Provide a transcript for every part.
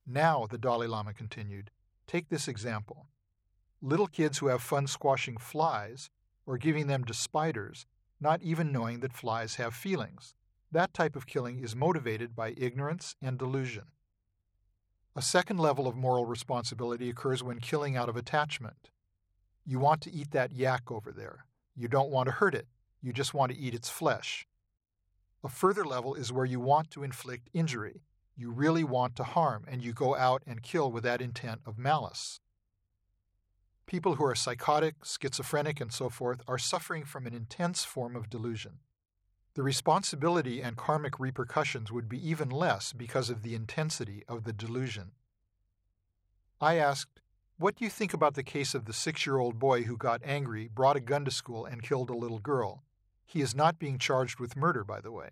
Now, the Dalai Lama continued, take this example. Little kids who have fun squashing flies or giving them to spiders, not even knowing that flies have feelings. That type of killing is motivated by ignorance and delusion. A second level of moral responsibility occurs when killing out of attachment. You want to eat that yak over there. You don't want to hurt it. You just want to eat its flesh. A further level is where you want to inflict injury. You really want to harm, and you go out and kill with that intent of malice. People who are psychotic, schizophrenic, and so forth are suffering from an intense form of delusion. The responsibility and karmic repercussions would be even less because of the intensity of the delusion. I asked, what do you think about the case of the 6-year-old boy who got angry, brought a gun to school, and killed a little girl? He is not being charged with murder, by the way.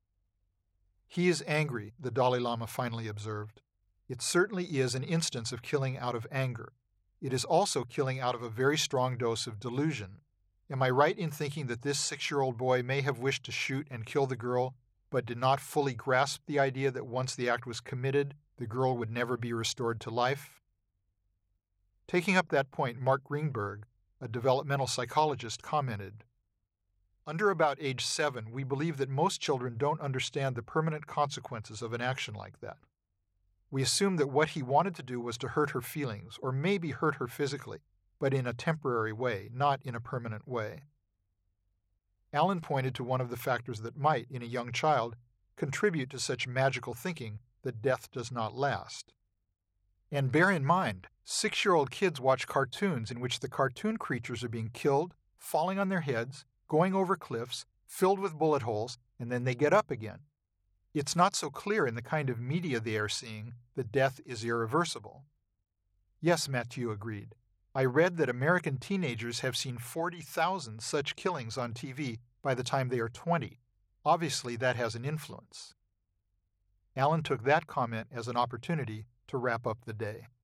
He is angry, the Dalai Lama finally observed. It certainly is an instance of killing out of anger. It is also killing out of a very strong dose of delusion. Am I right in thinking that this 6-year-old boy may have wished to shoot and kill the girl, but did not fully grasp the idea that once the act was committed, the girl would never be restored to life? Taking up that point, Mark Greenberg, a developmental psychologist, commented, under about age 7, we believe that most children don't understand the permanent consequences of an action like that. We assume that what he wanted to do was to hurt her feelings, or maybe hurt her physically, but in a temporary way, not in a permanent way. Allen pointed to one of the factors that might, in a young child, contribute to such magical thinking that death does not last. And bear in mind, 6-year-old kids watch cartoons in which the cartoon creatures are being killed, falling on their heads, going over cliffs, filled with bullet holes, and then they get up again. It's not so clear in the kind of media they are seeing that death is irreversible. Yes, Mathieu agreed. I read that American teenagers have seen 40,000 such killings on TV by the time they are 20. Obviously, that has an influence. Allen took that comment as an opportunity to wrap up the day.